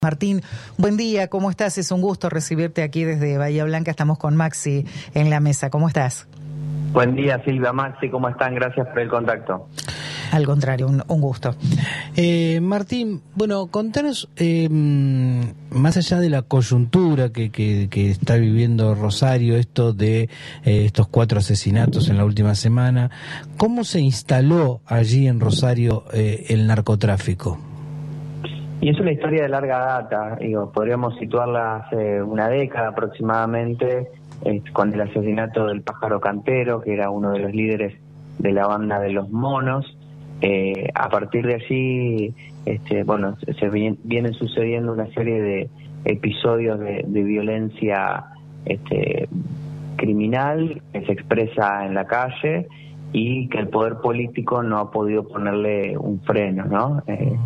Martín, buen día, ¿cómo estás? Es un gusto recibirte aquí desde Bahía Blanca. Estamos con Maxi en la mesa. ¿Cómo estás? Buen día, Silvia, Maxi, ¿cómo están? Gracias por el contacto. Al contrario, un gusto. Martín, bueno, contanos, más allá de la coyuntura que está viviendo Rosario, esto de estos 4 asesinatos en la última semana, ¿cómo se instaló allí en Rosario el narcotráfico? Y es una historia de larga data, podríamos situarla hace una década aproximadamente, con el asesinato del Pájaro Cantero, que era uno de los líderes de la banda de Los Monos. A partir de allí, se vienen sucediendo una serie de episodios de violencia criminal que se expresa en la calle y que el poder político no ha podido ponerle un freno, ¿no?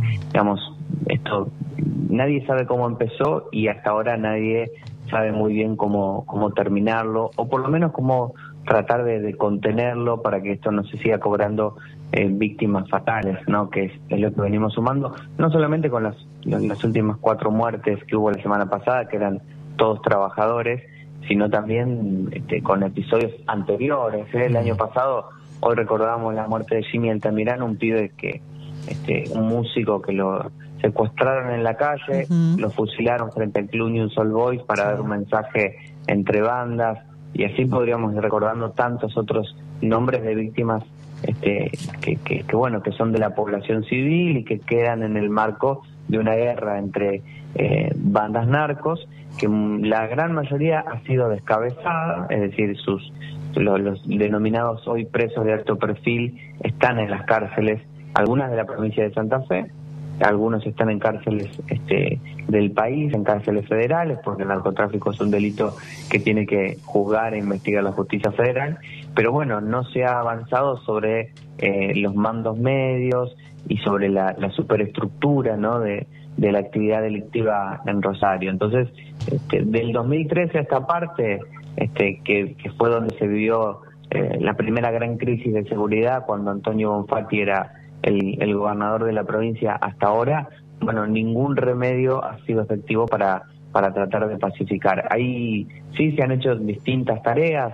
Esto nadie sabe cómo empezó y hasta ahora nadie sabe muy bien cómo terminarlo, o por lo menos cómo tratar de contenerlo para que esto no se siga cobrando víctimas fatales, ¿no? Que es lo que venimos sumando, no solamente con las últimas 4 muertes que hubo la semana pasada, que eran todos trabajadores, sino también con episodios anteriores. El año pasado, hoy recordábamos la muerte de Jimmy Altamirano, un pibe que un músico que lo secuestraron en la calle, lo fusilaron frente al Club New Soul Boys para dar un mensaje entre bandas, y así podríamos ir recordando tantos otros nombres de víctimas que son de la población civil y que quedan en el marco de una guerra entre bandas narcos, que la gran mayoría ha sido descabezada, es decir, los denominados hoy presos de alto perfil están en las cárceles, algunas de la provincia de Santa Fe, algunos están en cárceles del país, en cárceles federales, porque el narcotráfico es un delito que tiene que juzgar e investigar la justicia federal, pero bueno, no se ha avanzado sobre los mandos medios y sobre la superestructura, ¿no?, de la actividad delictiva en Rosario. Entonces, del 2013 a esta parte, que fue donde se vivió la primera gran crisis de seguridad, cuando Antonio Bonfatti era el gobernador de la provincia, hasta ahora, ningún remedio ha sido efectivo para tratar de pacificar. Ahí sí se han hecho distintas tareas.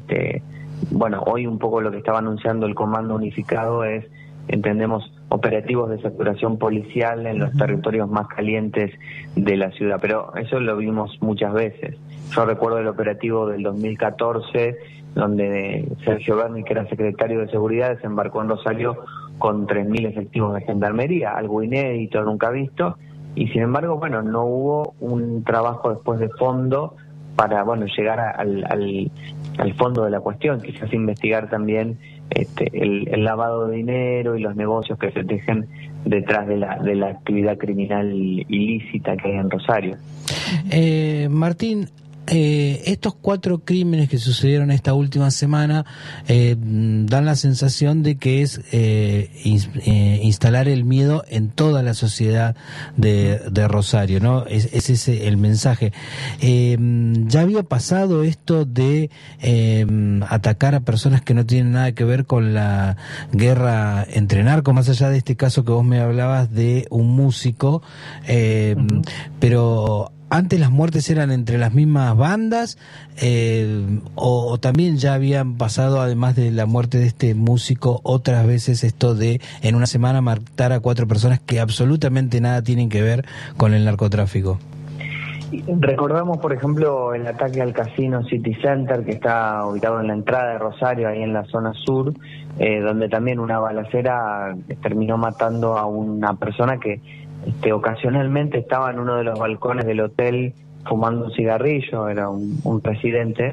Hoy un poco lo que estaba anunciando el Comando Unificado es, entendemos, operativos de saturación policial en los territorios más calientes de la ciudad, pero eso lo vimos muchas veces. Yo recuerdo el operativo del 2014, donde Sergio Berni, que era secretario de Seguridad, desembarcó en Rosario con 3.000 efectivos de gendarmería, algo inédito, nunca visto, y sin embargo, no hubo un trabajo después de fondo para, llegar al fondo de la cuestión, quizás investigar también el lavado de dinero y los negocios que se tejen detrás de la actividad criminal ilícita que hay en Rosario. Martín, estos 4 crímenes que sucedieron esta última semana dan la sensación de que es instalar el miedo en toda la sociedad de Rosario, ¿no? Es ese el mensaje. ¿Ya había pasado esto de atacar a personas que no tienen nada que ver con la guerra entre narcos, más allá de este caso que vos me hablabas de un músico, pero antes las muertes eran entre las mismas bandas, o también ya habían pasado, además de la muerte de este músico, otras veces esto de en una semana matar a 4 personas que absolutamente nada tienen que ver con el narcotráfico? Recordamos, por ejemplo, el ataque al casino City Center, que está ubicado en la entrada de Rosario, ahí en la zona sur, donde también una balacera terminó matando a una persona que ocasionalmente estaba en uno de los balcones del hotel fumando un cigarrillo, era un presidente,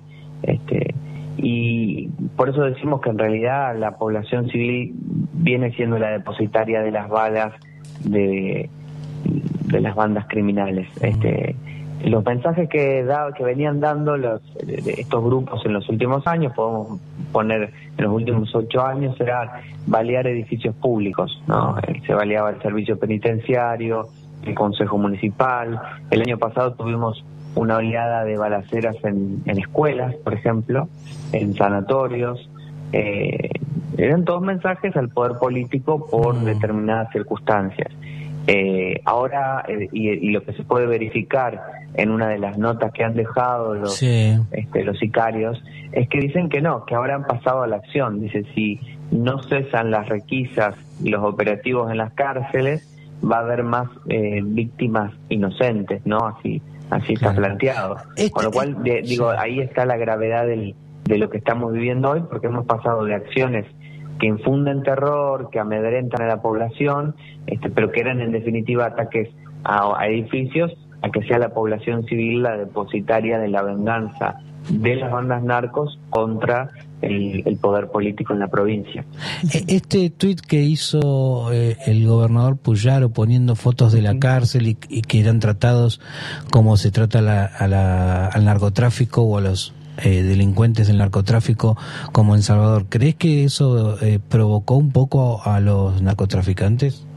y por eso decimos que en realidad la población civil viene siendo la depositaria de las balas de las bandas criminales. Los mensajes que venían dando estos grupos en los últimos años, podemos poner en los últimos 8 años, era balear edificios públicos, ¿no? Se baleaba el servicio penitenciario, el consejo municipal. El año pasado tuvimos una oleada de balaceras en escuelas, por ejemplo, en sanatorios. Eran todos mensajes al poder político por determinadas circunstancias. Ahora, y lo que se puede verificar en una de las notas que han dejado los sicarios, es que dicen que no, que ahora han pasado a la acción. Dice, si no cesan las requisas y los operativos en las cárceles, va a haber más víctimas inocentes, ¿no? Así está planteado. Con lo cual, digo, ahí está la gravedad de lo que estamos viviendo hoy, porque hemos pasado de acciones que infunden terror, que amedrentan a la población, pero que eran en definitiva ataques a edificios, a que sea la población civil la depositaria de la venganza de las bandas narcos contra el poder político en la provincia. Este tuit que hizo el gobernador Puyaro poniendo fotos de la cárcel y que eran tratados como se trata al narcotráfico o a los delincuentes del narcotráfico como en Salvador, ¿crees que eso provocó un poco a los narcotraficantes?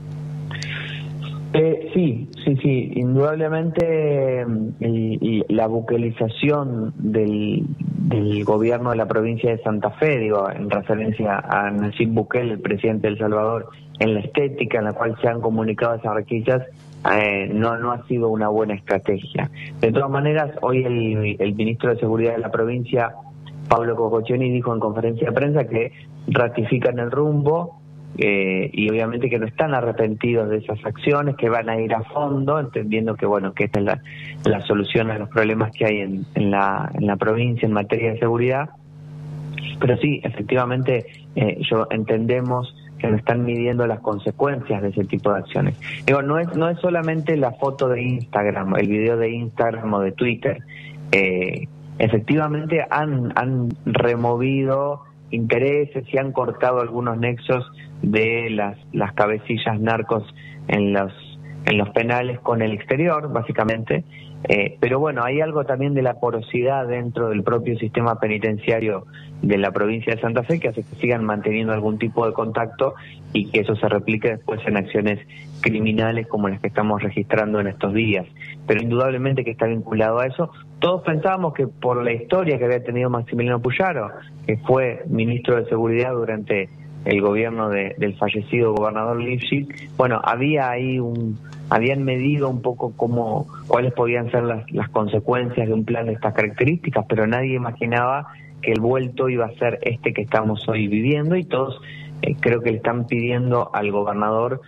Sí, indudablemente la buquelización del gobierno de la provincia de Santa Fe, digo, en referencia a Nayib Bukele, el presidente de El Salvador, en la estética en la cual se han comunicado esas requisas, no ha sido una buena estrategia. De todas maneras, hoy el ministro de Seguridad de la provincia, Pablo Cococcioni, dijo en conferencia de prensa que ratifican el rumbo, y obviamente que no están arrepentidos de esas acciones, que van a ir a fondo, entendiendo que que esta es la solución a los problemas que hay en la provincia en materia de seguridad. Pero sí, efectivamente, entendemos que no están midiendo las consecuencias de ese tipo de acciones. Digo, no es solamente la foto de Instagram, el video de Instagram o de Twitter. Efectivamente han removido intereses y han cortado algunos nexos de las cabecillas narcos en los penales con el exterior, básicamente. Pero bueno, hay algo también de la porosidad dentro del propio sistema penitenciario de la provincia de Santa Fe que hace que sigan manteniendo algún tipo de contacto y que eso se replique después en acciones criminales como las que estamos registrando en estos días. Pero indudablemente que está vinculado a eso. Todos pensábamos que por la historia que había tenido Maximiliano Puyaro, que fue ministro de Seguridad durante el gobierno del fallecido gobernador Lifshitz, habían medido un poco cuáles podían ser las consecuencias de un plan de estas características, pero nadie imaginaba que el vuelto iba a ser este que estamos hoy viviendo, y todos creo que le están pidiendo al gobernador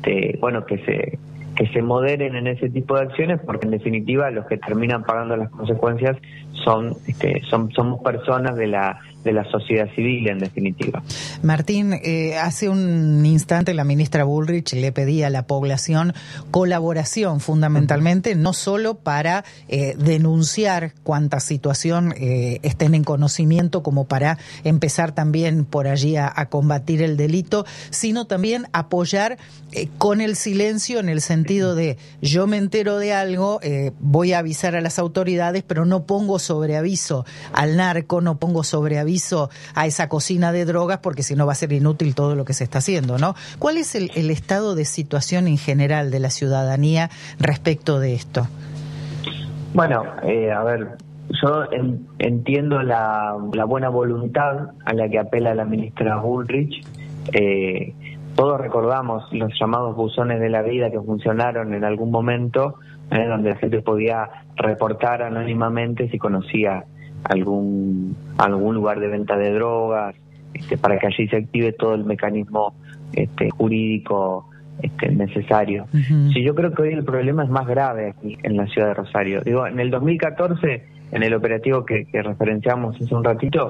que se moderen en ese tipo de acciones, porque en definitiva los que terminan pagando las consecuencias somos personas de la sociedad civil, en definitiva. Martín, hace un instante la ministra Bullrich le pedía a la población colaboración, fundamentalmente, no solo para denunciar cuánta situación estén en conocimiento, como para empezar también por allí a combatir el delito, sino también apoyar con el silencio, en el sentido de yo me entero de algo, voy a avisar a las autoridades, pero no pongo sobre aviso al narco, no pongo sobre aviso a esa cocina de drogas, porque si no va a ser inútil todo lo que se está haciendo, ¿no? ¿Cuál es el estado de situación en general de la ciudadanía respecto de esto? Bueno, a ver, yo entiendo la buena voluntad a la que apela la ministra Bullrich. Todos recordamos los llamados buzones de la vida que funcionaron en algún momento, donde la gente podía reportar anónimamente si conocía algún lugar de venta de drogas, para que allí se active todo el mecanismo jurídico necesario. Uh-huh. Sí, yo creo que hoy el problema es más grave aquí en la ciudad de Rosario. Digo, en el 2014, en el operativo que referenciamos hace un ratito,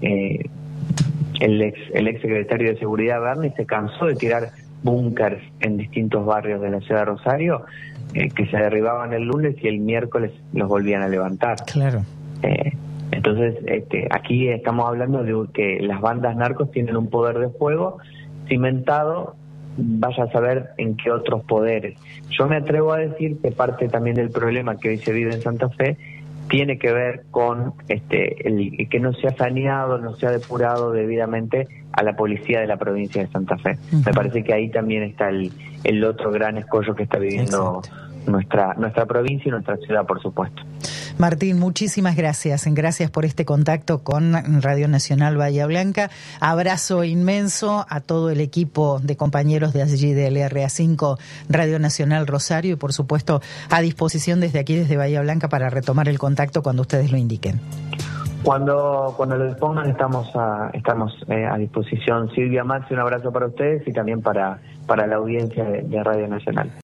el ex secretario de Seguridad, Berni, se cansó de tirar búnkers en distintos barrios de la ciudad de Rosario, que se derribaban el lunes y el miércoles los volvían a levantar. Claro. Entonces, aquí estamos hablando de que las bandas narcos tienen un poder de fuego cimentado, vaya a saber en qué otros poderes. Yo me atrevo a decir que parte también del problema que hoy se vive en Santa Fe tiene que ver con el que no se ha saneado, no se ha depurado debidamente a la policía de la provincia de Santa Fe. Uh-huh. Me parece que ahí también está el otro gran escollo que está viviendo nuestra provincia y nuestra ciudad, por supuesto. Martín, muchísimas gracias. Gracias por este contacto con Radio Nacional Bahía Blanca. Abrazo inmenso a todo el equipo de compañeros de allí del RA5 Radio Nacional Rosario y, por supuesto, a disposición desde aquí, desde Bahía Blanca, para retomar el contacto cuando ustedes lo indiquen. Cuando lo dispongan estamos a disposición. Silvia, Maxi, un abrazo para ustedes y también para la audiencia de Radio Nacional.